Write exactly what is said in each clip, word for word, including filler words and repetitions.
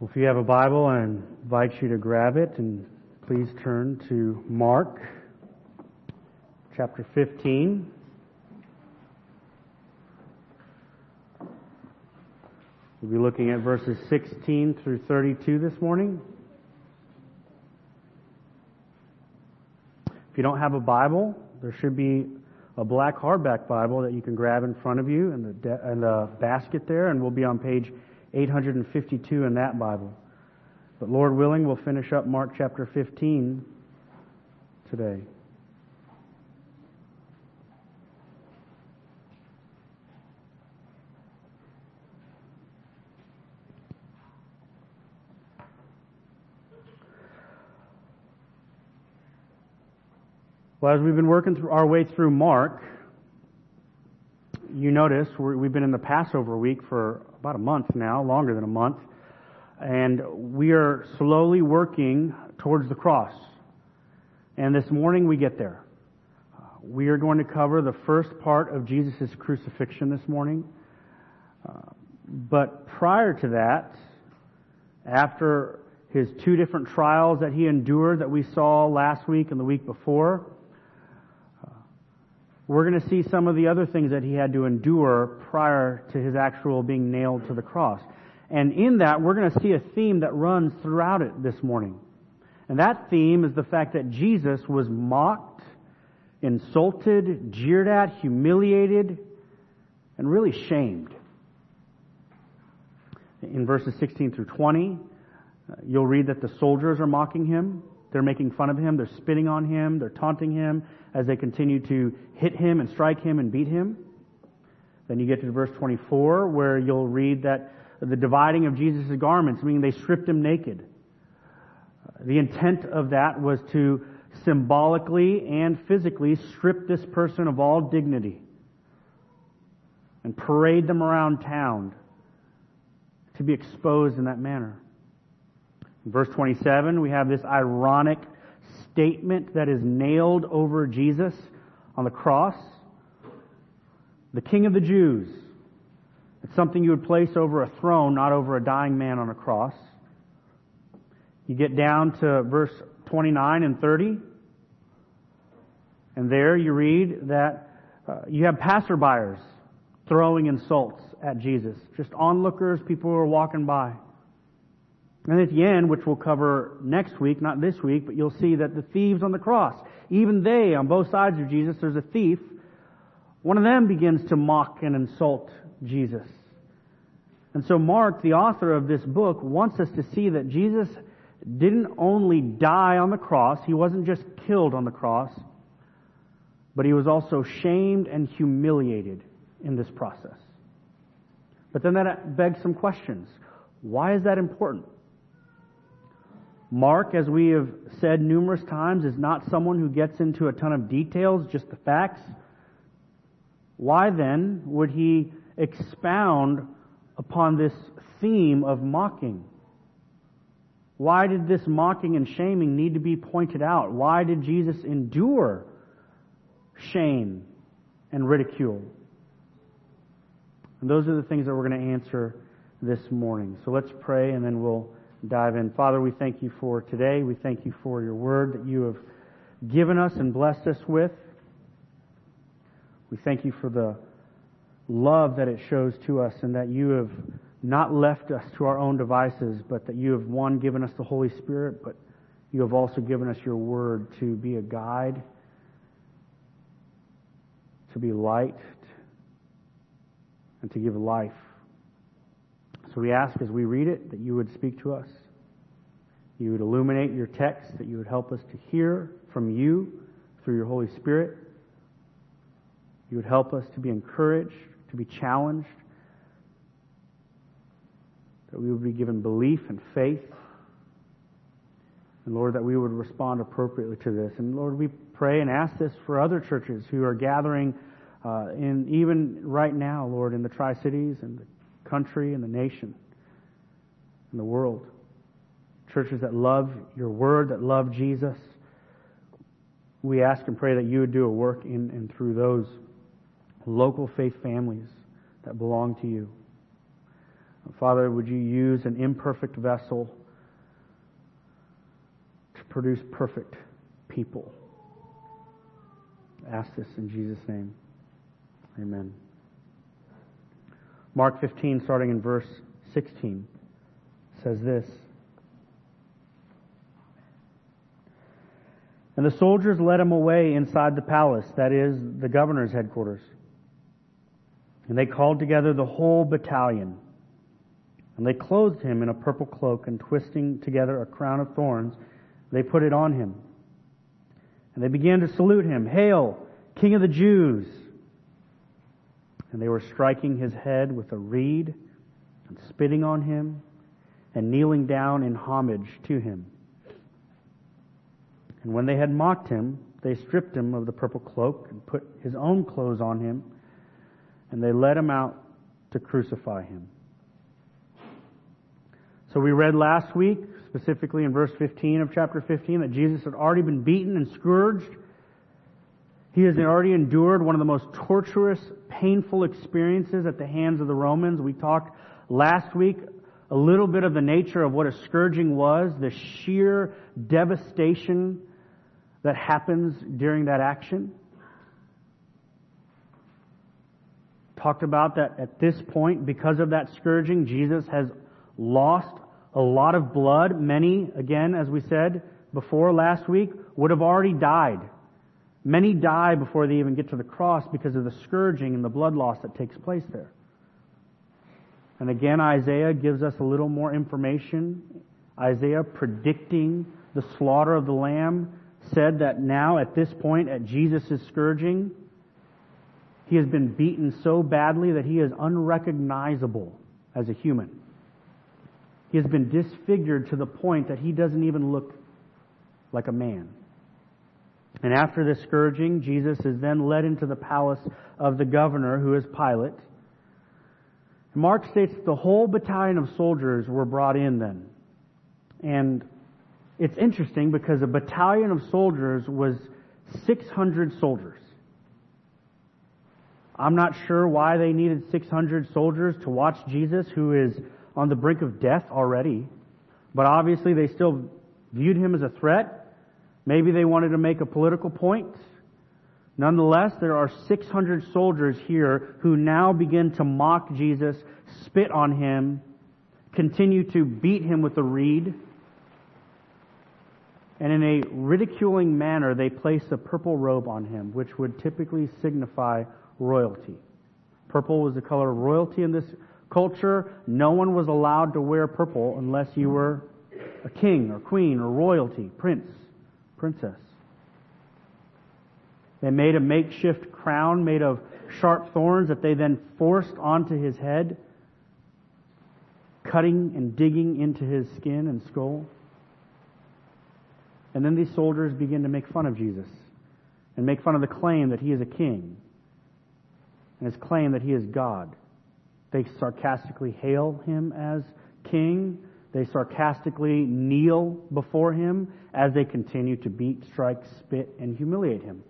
Well, if you have a Bible, I invite you to grab it and please turn to Mark chapter fifteen. We'll be looking at verses sixteen through thirty-two this morning. If you don't have a Bible, there should be a black hardback Bible that you can grab in front of you in the, de- in the basket there, and we'll be on page eight hundred fifty-two in that Bible. But Lord willing, we'll finish up Mark chapter fifteen today. Well, as we've been working through our way through Mark, you notice we're, we've been in the Passover week for about a month now, longer than a month, and we are slowly working towards the cross. And this morning we get there. Uh, we are going to cover the first part of Jesus' crucifixion this morning. Uh, but prior to that, after his two different trials that he endured that we saw last week and the week before, we're going to see some of the other things that he had to endure prior to his actual being nailed to the cross. And in that, we're going to see a theme that runs throughout it this morning. And that theme is the fact that Jesus was mocked, insulted, jeered at, humiliated, and really shamed. In verses sixteen through twenty, you'll read that the soldiers are mocking him. They're making fun of him. They're spitting on him. They're taunting him as they continue to hit him and strike him and beat him. Then you get to verse twenty-four, where you'll read that the dividing of Jesus' garments, meaning they stripped him naked. The intent of that was to symbolically and physically strip this person of all dignity and parade them around town to be exposed in that manner. In verse twenty-seven, we have this ironic statement that is nailed over Jesus on the cross. The King of the Jews. It's something you would place over a throne, not over a dying man on a cross. You get down to verse twenty-nine and thirty, and there you read that uh, you have passerbyers throwing insults at Jesus. Just onlookers, people who are walking by. And at the end, which we'll cover next week, not this week, but you'll see that the thieves on the cross, even they, on both sides of Jesus, there's a thief. One of them begins to mock and insult Jesus. And so Mark, the author of this book, wants us to see that Jesus didn't only die on the cross, he wasn't just killed on the cross, but he was also shamed and humiliated in this process. But then that begs some questions. Why is that important? Mark, as we have said numerous times, is not someone who gets into a ton of details, just the facts. Why then would he expound upon this theme of mocking? Why did this mocking and shaming need to be pointed out? Why did Jesus endure shame and ridicule? And those are the things that we're going to answer this morning. So let's pray and then we'll dive in. Father, we thank you for today. We thank you for your word that you have given us and blessed us with. We thank you for the love that it shows to us and that you have not left us to our own devices, but that you have, one, given us the Holy Spirit, but you have also given us your word to be a guide, to be light, and to give life. So we ask as we read it that you would speak to us. You would illuminate your text, that you would help us to hear from you through your Holy Spirit. You would help us to be encouraged, to be challenged, that we would be given belief and faith. And Lord, that we would respond appropriately to this. And Lord, we pray and ask this for other churches who are gathering uh, in even right now, Lord, in the Tri-Cities and the country and the nation and the world. Churches that love your word, that love Jesus. We ask and pray that you would do a work in and through those local faith families that belong to you. Father, would you use an imperfect vessel to produce perfect people? I ask this in Jesus' name. Amen. Mark fifteen, starting in verse sixteen, says this. And the soldiers led him away inside the palace, that is, the governor's headquarters. And they called together the whole battalion. And they clothed him in a purple cloak, and twisting together a crown of thorns, they put it on him. And they began to salute him, "Hail, King of the Jews!" And they were striking his head with a reed, and spitting on him, and kneeling down in homage to him. And when they had mocked him, they stripped him of the purple cloak, and put his own clothes on him, and they led him out to crucify him. So we read last week, specifically in verse fifteen of chapter fifteen, that Jesus had already been beaten and scourged. He has already endured one of the most torturous, painful experiences at the hands of the Romans. We talked last week a little bit of the nature of what a scourging was, the sheer devastation that happens during that action. Talked about that at this point, because of that scourging, Jesus has lost a lot of blood. Many, again, as we said before last week, would have already died. Many die before they even get to the cross because of the scourging and the blood loss that takes place there. And again, Isaiah gives us a little more information. Isaiah, predicting the slaughter of the Lamb, said that now at this point, at Jesus' scourging, he has been beaten so badly that he is unrecognizable as a human. He has been disfigured to the point that he doesn't even look like a man. And after this scourging, Jesus is then led into the palace of the governor, who is Pilate. Mark states that the whole battalion of soldiers were brought in then. And it's interesting because a battalion of soldiers was six hundred soldiers. I'm not sure why they needed six hundred soldiers to watch Jesus, who is on the brink of death already. But obviously they still viewed him as a threat. Maybe they wanted to make a political point. Nonetheless, there are six hundred soldiers here who now begin to mock Jesus, spit on him, continue to beat him with a reed. And in a ridiculing manner, they place a purple robe on him, which would typically signify royalty. Purple was the color of royalty in this culture. No one was allowed to wear purple unless you were a king or queen or royalty, prince, princess. They made a makeshift crown made of sharp thorns that they then forced onto his head, cutting and digging into his skin and skull. And then these soldiers begin to make fun of Jesus and make fun of the claim that he is a king and his claim that he is God. They sarcastically hail him as king. They sarcastically kneel before him as they continue to beat, strike, spit, and humiliate him.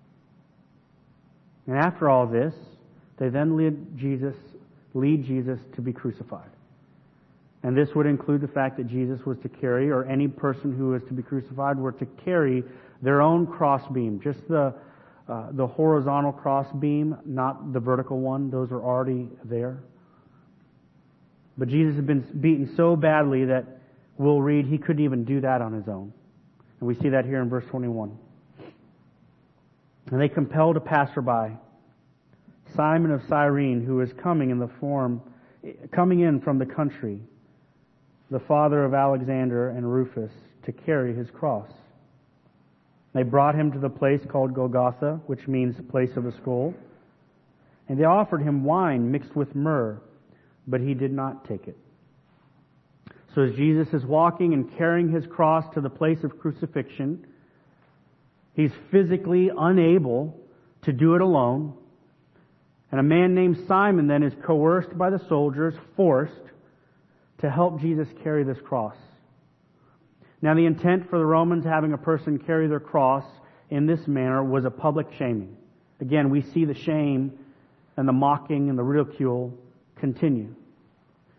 And after all this, they then lead Jesus, lead Jesus to be crucified. And this would include the fact that Jesus was to carry, or any person who was to be crucified were to carry their own crossbeam, just the uh, the horizontal crossbeam, not the vertical one. Those are already there. But Jesus had been beaten so badly that we'll read he couldn't even do that on his own. And we see that here in verse twenty-one. And they compelled a passerby, Simon of Cyrene, who was coming in the form, coming in from the country, the father of Alexander and Rufus, to carry his cross. They brought him to the place called Golgotha, which means place of a skull. And they offered him wine mixed with myrrh, but he did not take it. So as Jesus is walking and carrying his cross to the place of crucifixion, he's physically unable to do it alone. And a man named Simon then is coerced by the soldiers, forced to help Jesus carry this cross. Now, the intent for the Romans having a person carry their cross in this manner was a public shaming. Again, we see the shame and the mocking and the ridicule continue.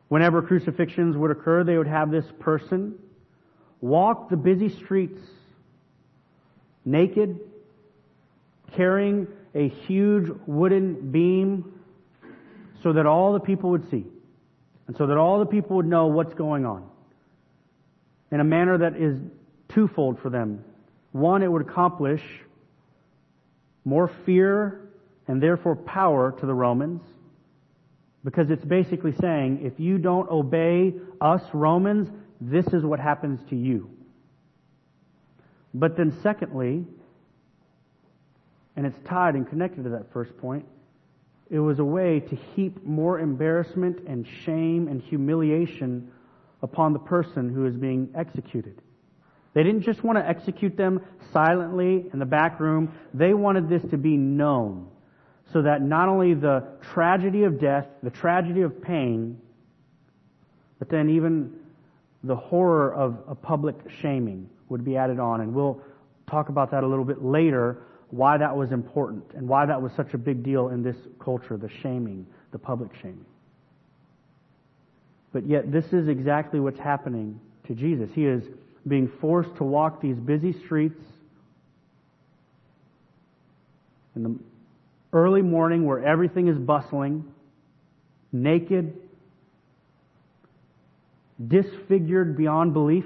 Whenever crucifixions would occur, they would have this person walk the busy streets naked, carrying a huge wooden beam so that all the people would see, and so that all the people would know what's going on, in a manner that is twofold for them. One, it would accomplish more fear and therefore power to the Romans, because it's basically saying, if you don't obey us Romans, this is what happens to you. But then secondly, and it's tied and connected to that first point, it was a way to heap more embarrassment and shame and humiliation upon the person who is being executed. They didn't just want to execute them silently in the back room. They wanted this to be known, so that not only the tragedy of death, the tragedy of pain, but then even the horror of a public shaming would be added on. And we'll talk about that a little bit later, why that was important and why that was such a big deal in this culture, the shaming, the public shaming. But yet this is exactly what's happening to Jesus. He is being forced to walk these busy streets in the early morning where everything is bustling, naked, disfigured beyond belief,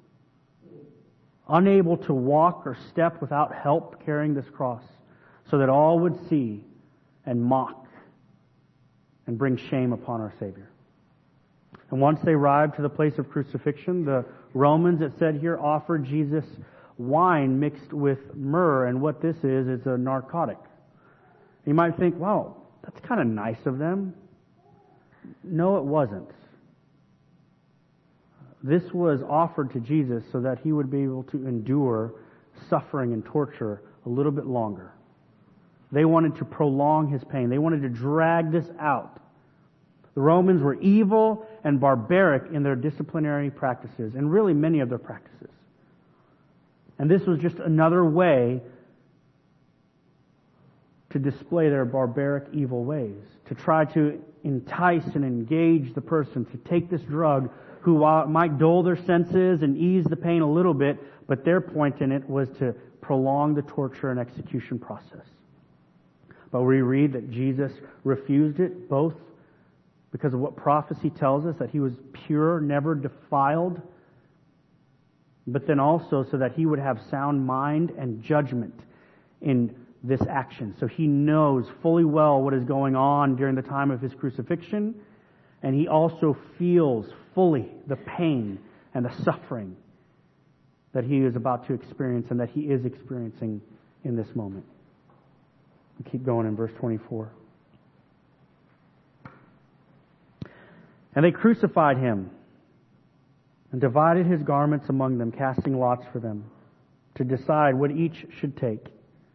unable to walk or step without help carrying this cross, so that all would see and mock and bring shame upon our Savior. And once they arrived to the place of crucifixion, the Romans, it said here, offered Jesus wine mixed with myrrh, and what this is, is a narcotic. You might think, wow, that's kind of nice of them. No, it wasn't. This was offered to Jesus so that He would be able to endure suffering and torture a little bit longer. They wanted to prolong His pain. They wanted to drag this out. The Romans were evil and barbaric in their disciplinary practices, and really many of their practices. And this was just another way to display their barbaric, evil ways, to try to entice and engage the person to take this drug who might dull their senses and ease the pain a little bit, but their point in it was to prolong the torture and execution process. But we read that Jesus refused it, both because of what prophecy tells us, that He was pure, never defiled, but then also so that He would have sound mind and judgment in this action. So He knows fully well what is going on during the time of His crucifixion, and He also feels fully the pain and the suffering that He is about to experience and that He is experiencing in this moment. We keep going in verse twenty-four. And they crucified Him and divided His garments among them, casting lots for them to decide what each should take.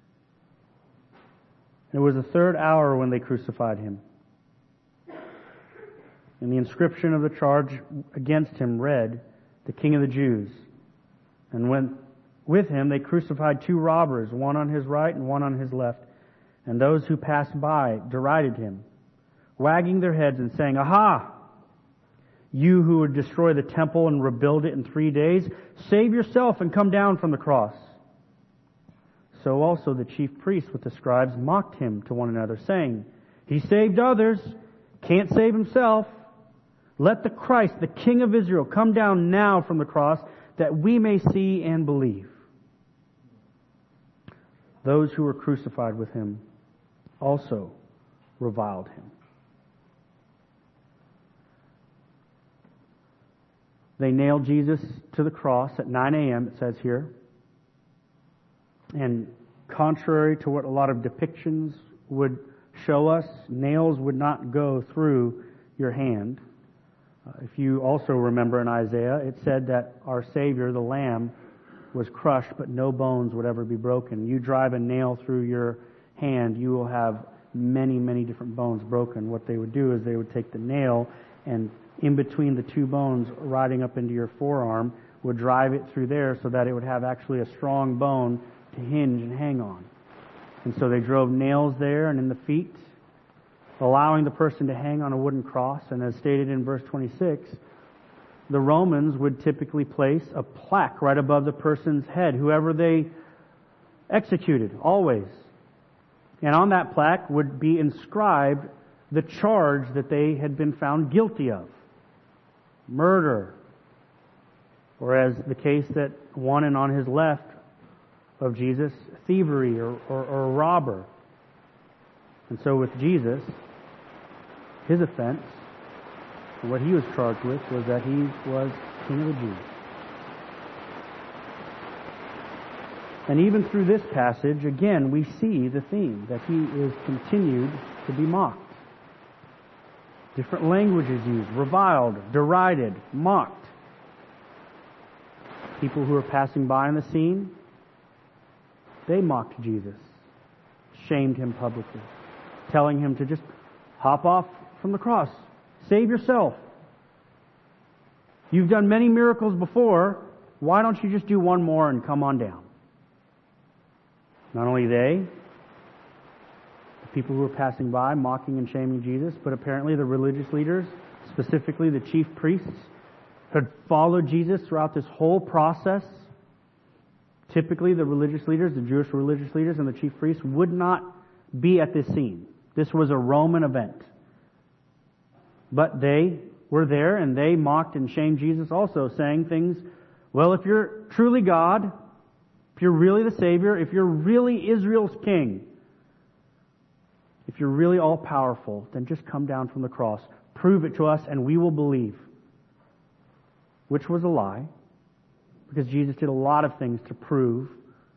It was the third hour when they crucified Him. And the inscription of the charge against Him read, "The King of the Jews." And when with Him they crucified two robbers, one on His right and one on His left. And those who passed by derided Him, wagging their heads and saying, "Aha! You who would destroy the temple and rebuild it in three days, save yourself and come down from the cross." So also the chief priests with the scribes mocked Him to one another, saying, "He saved others, can't save Himself. Let the Christ, the King of Israel, come down now from the cross, that we may see and believe." Those who were crucified with Him also reviled Him. They nailed Jesus to the cross at nine a.m., it says here. And contrary to what a lot of depictions would show us, nails would not go through your hand. Uh, if you also remember in Isaiah, it said that our Savior, the Lamb, was crushed, but no bones would ever be broken. You drive a nail through your hand, you will have many, many different bones broken. What they would do is they would take the nail and in between the two bones riding up into your forearm, would drive it through there so that it would have actually a strong bone to hinge and hang on. And so they drove nails there and in the feet allowing the person to hang on a wooden cross. And as stated in verse twenty-six, the Romans would typically place a plaque right above the person's head, whoever they executed, always. And on that plaque would be inscribed the charge that they had been found guilty of. Murder. Or as the case that one and on his left of Jesus, thievery or, or, or robber. And so with Jesus, his offense, and what he was charged with, was that he was King of the Jews. And even through this passage, again, we see the theme that he is continued to be mocked. Different languages used, reviled, derided, mocked. People who were passing by on the scene, they mocked Jesus, shamed him publicly, telling him to just hop off from the cross. Save yourself. You've done many miracles before. Why don't you just do one more and come on down? Not only they, the people who were passing by, mocking and shaming Jesus, but apparently the religious leaders, specifically the chief priests, had followed Jesus throughout this whole process. Typically, the religious leaders, the Jewish religious leaders and the chief priests would not be at this scene. This was a Roman event. But they were there and they mocked and shamed Jesus also, saying things, well, if you're truly God, if you're really the Savior, if you're really Israel's king, if you're really all-powerful, then just come down from the cross. Prove it to us and we will believe. Which was a lie, because Jesus did a lot of things to prove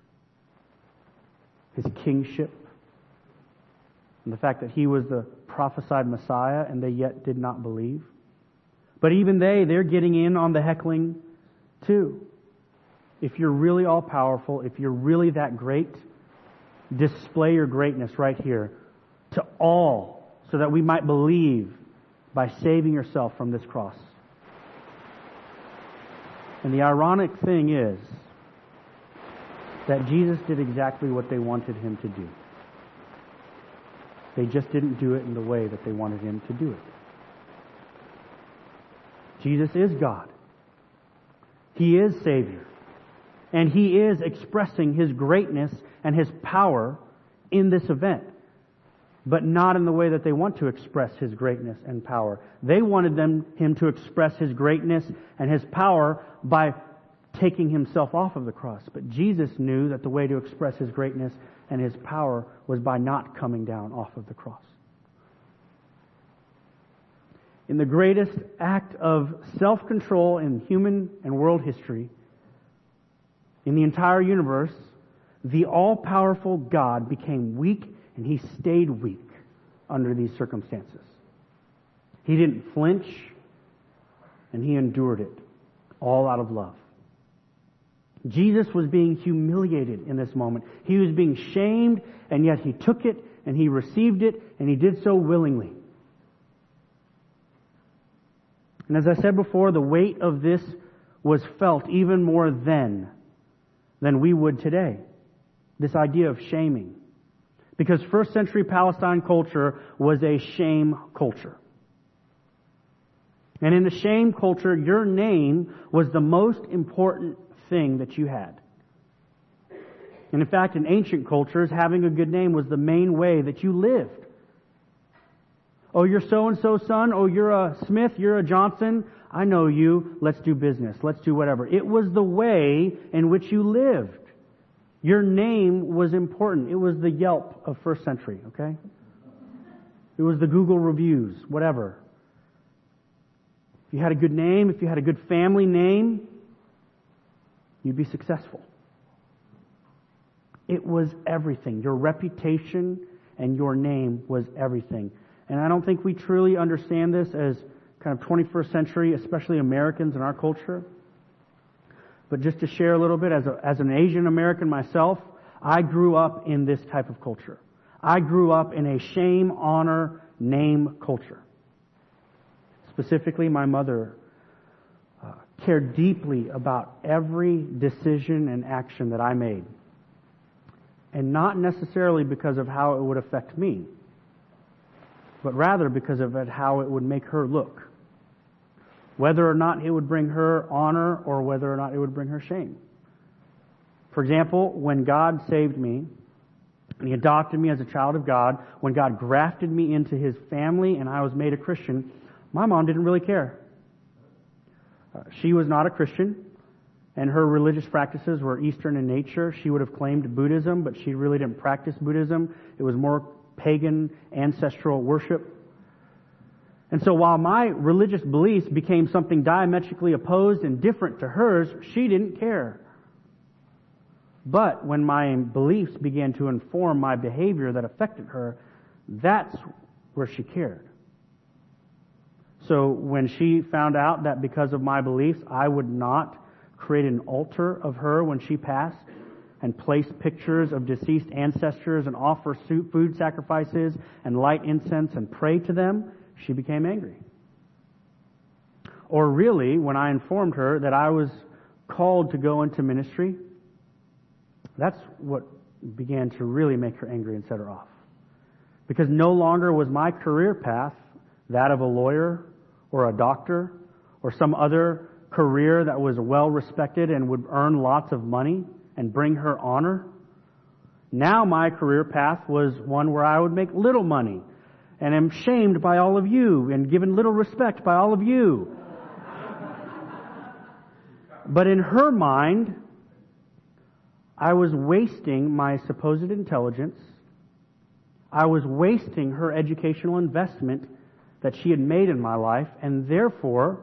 his kingship and the fact that he was the prophesied Messiah, and they yet did not believe. But even they, they're getting in on the heckling too. If you're really all-powerful, if you're really that great, display your greatness right here to all, so that we might believe by saving yourself from this cross. And the ironic thing is that Jesus did exactly what they wanted him to do. They just didn't do it in the way that they wanted him to do it. Jesus is God. He is Savior. And he is expressing his greatness and his power in this event. But not in the way that they want to express his greatness and power. They wanted them, him to express his greatness and his power by taking himself off of the cross. But Jesus knew that the way to express his greatness and his power was by not coming down off of the cross. In the greatest act of self-control in human and world history, in the entire universe, the all-powerful God became weak, and he stayed weak under these circumstances. He didn't flinch, and he endured it, all out of love. Jesus was being humiliated in this moment. He was being shamed, and yet he took it, and he received it, and he did so willingly. And as I said before, the weight of this was felt even more then than we would today. This idea of shaming. Because first century Palestine culture was a shame culture. And in the shame culture, your name was the most important thing that you had. And in fact, in ancient cultures, having a good name was the main way that you lived. Oh, you're so-and-so son. Oh, you're a Smith. You're a Johnson. I know you. Let's do business. Let's do whatever. It was the way in which you lived. Your name was important. It was the Yelp of first century, okay? It was the Google reviews, whatever. If you had a good name, if you had a good family name, you'd be successful. It was everything. Your reputation and your name was everything. And I don't think we truly understand this as kind of twenty-first century, especially Americans in our culture. But just to share a little bit, as, a, as an Asian American myself, I grew up in this type of culture. I grew up in a shame, honor, name culture. Specifically, my mother uh, cared deeply about every decision and action that I made. And not necessarily because of how it would affect me, but rather because of it, how it would make her look. Whether or not it would bring her honor or whether or not it would bring her shame. For example, when God saved me, and He adopted me as a child of God, when God grafted me into His family and I was made a Christian, my mom didn't really care. Uh, she was not a Christian, and her religious practices were Eastern in nature. She would have claimed Buddhism, but she really didn't practice Buddhism. It was more pagan, ancestral worship. And so while my religious beliefs became something diametrically opposed and different to hers, she didn't care. But when my beliefs began to inform my behavior that affected her, that's where she cared. So when she found out that because of my beliefs, I would not create an altar of her when she passed and place pictures of deceased ancestors and offer food sacrifices and light incense and pray to them, she became angry. Or really, when I informed her that I was called to go into ministry, that's what began to really make her angry and set her off. Because no longer was my career path that of a lawyer or a doctor or some other career that was well respected and would earn lots of money and bring her honor. Now my career path was one where I would make little money and am shamed by all of you and given little respect by all of you. But in her mind, I was wasting my supposed intelligence. I was wasting her educational investment that she had made in my life, and therefore,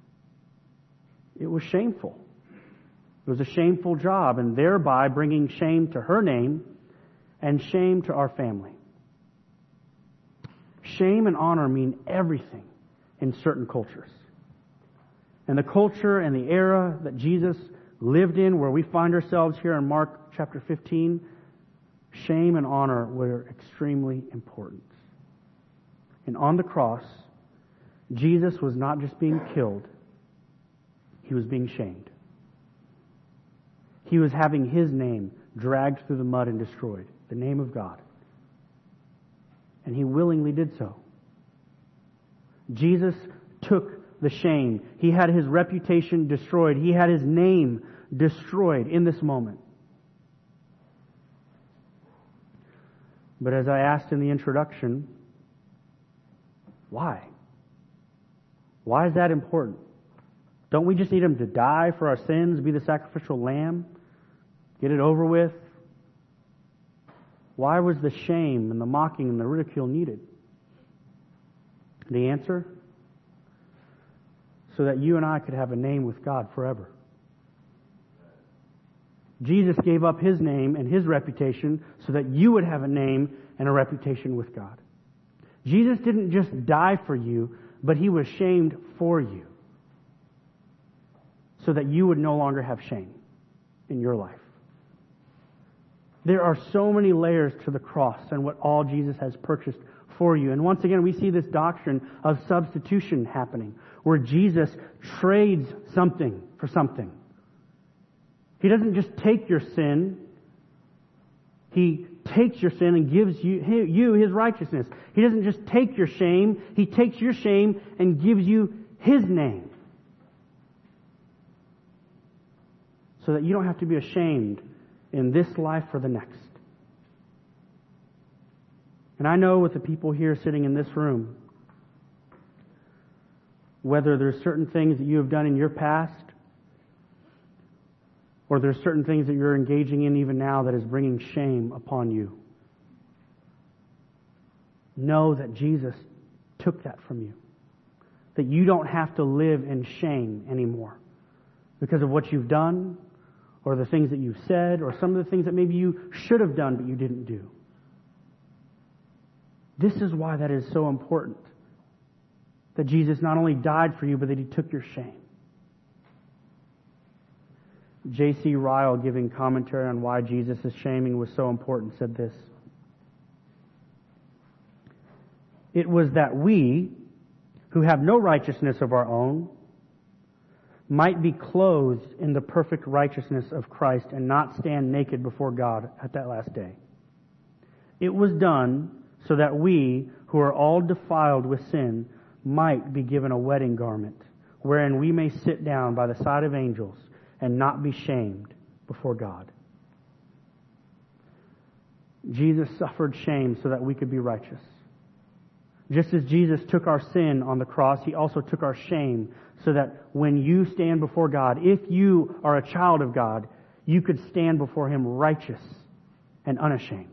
it was shameful. It was a shameful job, and thereby bringing shame to her name and shame to our family. Shame and honor mean everything in certain cultures. And the culture and the era that Jesus lived in, where we find ourselves here in Mark chapter fifteen, shame and honor were extremely important. And on the cross, Jesus was not just being killed, He was being shamed. He was having His name dragged through the mud and destroyed, the name of God. And He willingly did so. Jesus took the shame. He had His reputation destroyed. He had His name destroyed in this moment. But as I asked in the introduction, why? Why is that important? Don't we just need Him to die for our sins, be the sacrificial lamb, get it over with? Why was the shame and the mocking and the ridicule needed? The answer? So that you and I could have a name with God forever. Jesus gave up His name and His reputation so that you would have a name and a reputation with God. Jesus didn't just die for you, but He was shamed for you so that you would no longer have shame in your life. There are so many layers to the cross and what all Jesus has purchased for you. And once again, we see this doctrine of substitution happening, where Jesus trades something for something. He doesn't just take your sin. He takes your sin and gives you, you His righteousness. He doesn't just take your shame. He takes your shame and gives you His name. So that you don't have to be ashamed in this life or the next. And I know with the people here sitting in this room, whether there's certain things that you have done in your past, or there's certain things that you're engaging in even now that is bringing shame upon you, know that Jesus took that from you. That you don't have to live in shame anymore because of what you've done, or the things that you've said, or some of the things that maybe you should have done but you didn't do. This is why that is so important. That Jesus not only died for you, but that He took your shame. J C Ryle, giving commentary on why Jesus' shaming was so important, said this: "It was that we, who have no righteousness of our own, might be clothed in the perfect righteousness of Christ and not stand naked before God at that last day. It was done so that we, who are all defiled with sin, might be given a wedding garment, wherein we may sit down by the side of angels and not be shamed before God. Jesus suffered shame so that we could be righteous. Just as Jesus took our sin on the cross, He also took our shame so that when you stand before God, if you are a child of God, you could stand before Him righteous and unashamed.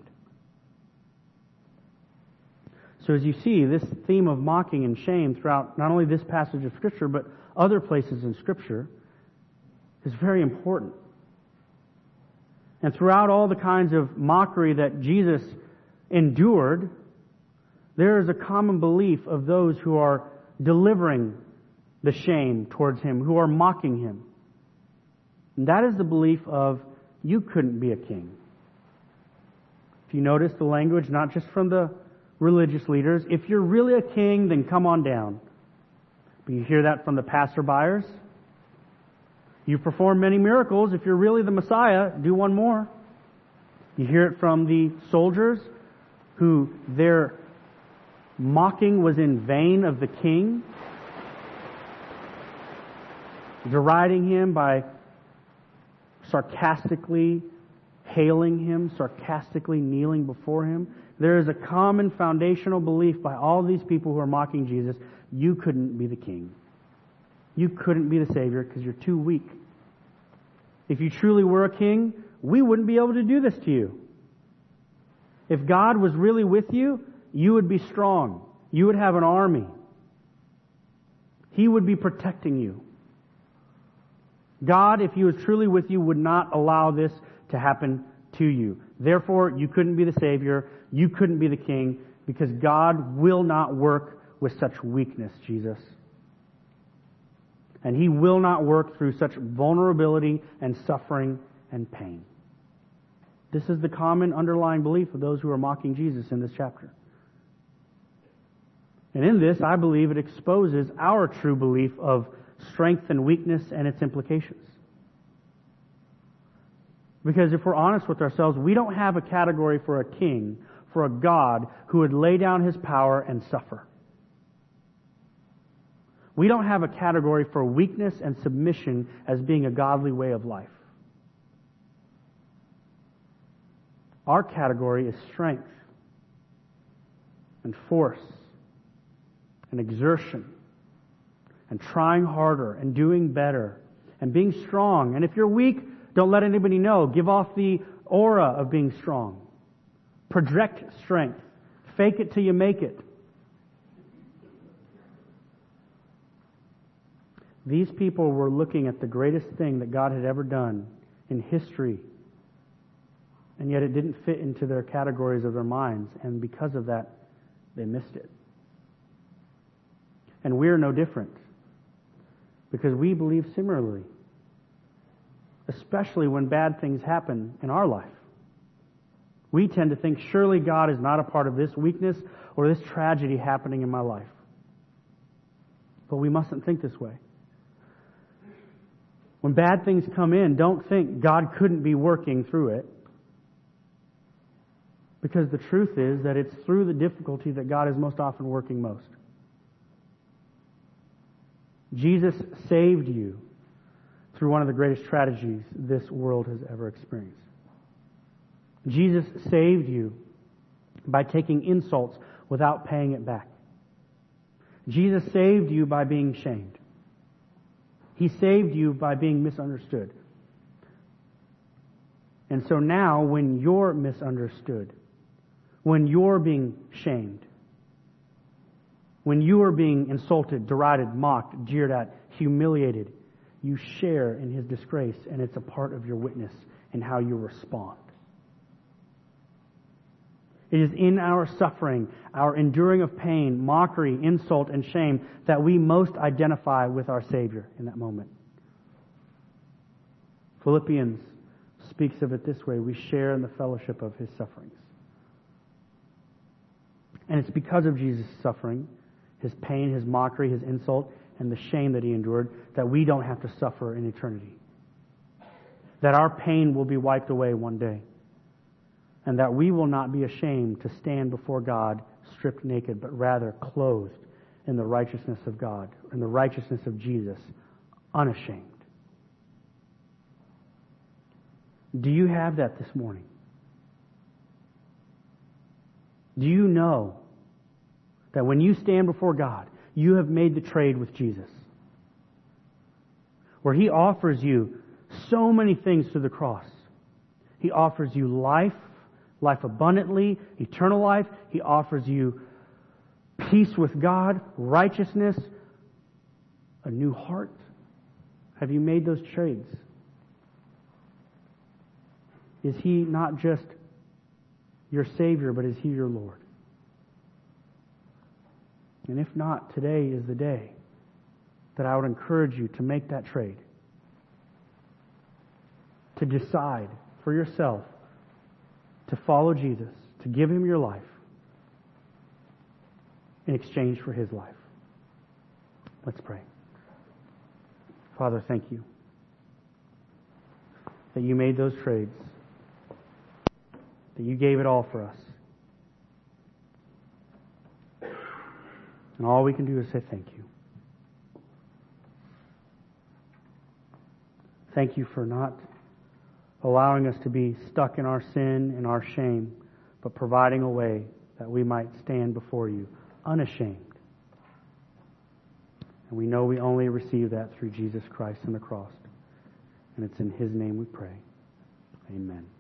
So as you see, this theme of mocking and shame throughout not only this passage of Scripture, but other places in Scripture is very important. And throughout all the kinds of mockery that Jesus endured, there is a common belief of those who are delivering the shame towards Him, who are mocking Him. And that is the belief of, you couldn't be a king. If you notice the language, not just from the religious leaders, if you're really a king, then come on down. But you hear that from the passerbyers. You perform many miracles. If you're really the Messiah, do one more. You hear it from the soldiers, who their mocking was in vain of the king, deriding Him by sarcastically hailing Him, sarcastically kneeling before Him. There is a common foundational belief by all these people who are mocking Jesus: you couldn't be the king. You couldn't be the Savior because you're too weak. If you truly were a king, we wouldn't be able to do this to you. If God was really with you, you would be strong. You would have an army. He would be protecting you. God, if He was truly with you, would not allow this to happen to you. Therefore, you couldn't be the Savior. You couldn't be the King, because God will not work with such weakness, Jesus. And He will not work through such vulnerability and suffering and pain. This is the common underlying belief of those who are mocking Jesus in this chapter. And in this, I believe it exposes our true belief of strength and weakness and its implications. Because if we're honest with ourselves, we don't have a category for a king, for a God who would lay down His power and suffer. We don't have a category for weakness and submission as being a godly way of life. Our category is strength and force and exertion and trying harder and doing better and being strong. And if you're weak, don't let anybody know. Give off the aura of being strong. Project strength. Fake it till you make it. These people were looking at the greatest thing that God had ever done in history, and yet it didn't fit into their categories of their minds, and because of that, they missed it. And we're no different, because we believe similarly, especially when bad things happen in our life. We tend to think, surely God is not a part of this weakness or this tragedy happening in my life. But we mustn't think this way. When bad things come in, don't think God couldn't be working through it. Because the truth is that it's through the difficulty that God is most often working most. Jesus saved you through one of the greatest tragedies this world has ever experienced. Jesus saved you by taking insults without paying it back. Jesus saved you by being shamed. He saved you by being misunderstood. And so now, when you're misunderstood, when you're being shamed, when you are being insulted, derided, mocked, jeered at, humiliated, you share in His disgrace, and it's a part of your witness in how you respond. It is in our suffering, our enduring of pain, mockery, insult, and shame that we most identify with our Savior in that moment. Philippians speaks of it this way: we share in the fellowship of His sufferings. And it's because of Jesus' suffering, His pain, His mockery, His insult, and the shame that He endured, that we don't have to suffer in eternity. That our pain will be wiped away one day. and that we will not be ashamed to stand before God stripped naked, but rather clothed in the righteousness of God, in the righteousness of Jesus, unashamed. Do you have that this morning? Do you know that when you stand before God, you have made the trade with Jesus? Where He offers you so many things through the cross. He offers you life, life abundantly, eternal life. He offers you peace with God, righteousness, a new heart. Have you made those trades? Is He not just your Savior, but is He your Lord? And if not, today is the day that I would encourage you to make that trade. To decide for yourself to follow Jesus, to give Him your life in exchange for His life. Let's pray. Father, thank You that You made those trades, that You gave it all for us. And all we can do is say thank You. Thank You for not allowing us to be stuck in our sin and our shame, but providing a way that we might stand before You unashamed. And we know we only receive that through Jesus Christ on the cross. And it's in His name we pray. Amen.